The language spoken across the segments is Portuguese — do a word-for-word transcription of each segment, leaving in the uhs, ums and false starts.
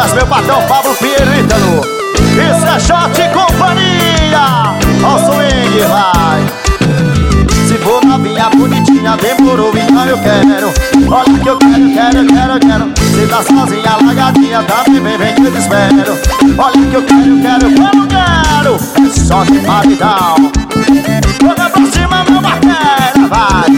abraço, meu patrão Pablo Pinheiro Ítalo. Isso é Shot e Companhia. Ó o swing, vai. Se for novinha bonitinha, demorou, então eu quero. Olha que eu quero, quero, quero, quero. Se tá sozinha, largadinha, também vem, vem que eu te espero. Olha que eu quero, quero, quero, quero. É só de paridão. Joga pra cima, meu bacana, vai.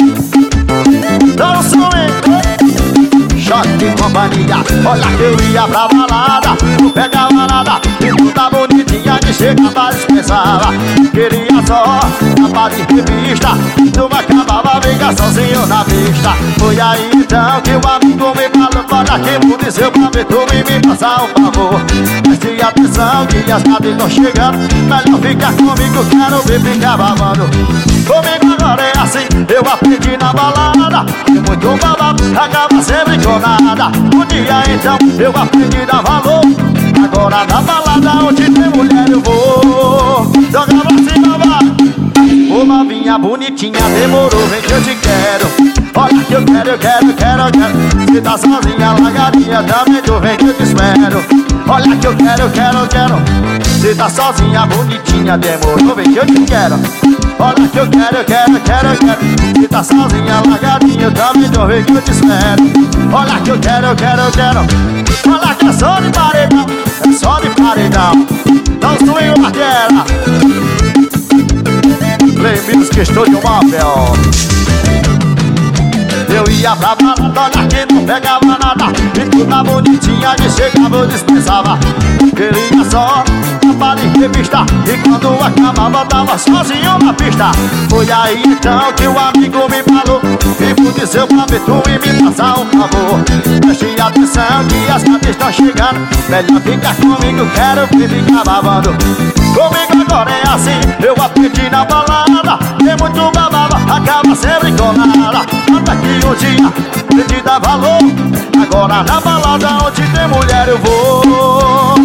Dá um swing. Shot e Companhia. Olha que eu ia pra balada, não pegava nada. E toda bonitinha que chegava dispensava. Queria só capa de revista, não acabava briga sozinho na pista. Foi aí então que o amigo me falou: olha que muda seu pra ver tu e me passar um favor. Preste atenção que as tardes estão chegando, melhor ficar comigo, quero ver ficar babando. Comigo agora é assim, eu aprendi na balada. E muito babado, acaba sempre com nada. Um dia então eu aprendi a dar valor. Agora na balada onde tem mulher eu vou. Joga pra cima, vai. Ô novinha bonitinha, demorou, vem que eu te quero. Olha que eu quero, eu quero, eu quero, eu quero. Se tá sozinha, largadinha, também tu vem que eu te espero. Olha que eu quero, eu quero, eu quero. Se tá sozinha, bonitinha, demorou, vem que eu te quero. Olha que eu quero, eu quero, eu quero, eu quero. Se tá sozinha, largadinha, também tu vem que eu te espero. Olha que eu quero, eu quero, eu quero. Olha que é só de paredão, é só de paredão. Não swing Marquera. Lembre-nos que estou de um móvel. Eu ia pra balada, olha que não pegava nada. E toda bonitinha que chegava eu dispensava. Queria só capa de revista, e quando acabava tava sozinho na pista. Foi aí então que o amigo me falou: e por dizer pra ver tu e me passar um favor. Preste atenção que as cartas estão chegando, melhor ficar comigo, quero que ficar babando. Comigo agora é assim, eu aprendi na balada. Tem muito babado, acaba sempre com nada. Até que um dia eu te dar valor. Agora na balada onde tem mulher eu vou.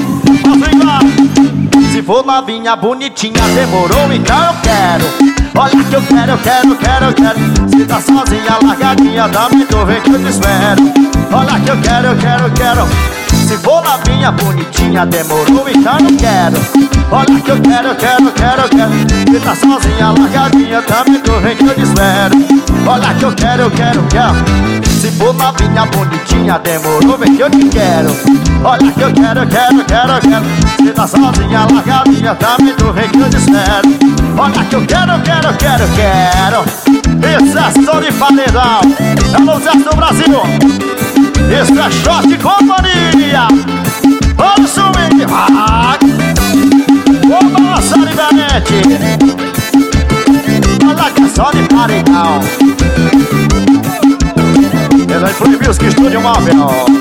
Se for novinha bonitinha, demorou, então eu quero. Olha que eu quero, eu quero, eu quero, eu quero. Se tá sozinha, largadinha, também tu vem que eu te espero. Olha que eu quero, eu quero, eu quero. Se for novinha bonitinha, demorou, então eu quero. Olha que eu quero, eu quero, eu quero, eu quero. Se tá sozinha, largadinha, também tu vem que eu te espero. Olha que eu quero, eu quero, eu quero. Se for novinha bonitinha, demorou, vem que eu te quero. Olha que eu quero, eu quero, eu quero, eu quero. Se tá sozinha, largadinha, também tu vem que eu te espero. Olha que eu quero, eu quero, eu quero, eu quero. Isso é som de paredão, é o sucesso do Brasil. Isso é Shot e Companhia. Olha o swing, vai. Vou balançar diferente. Olha que é só de paredão. Ele vai proibir os que estudam móvel.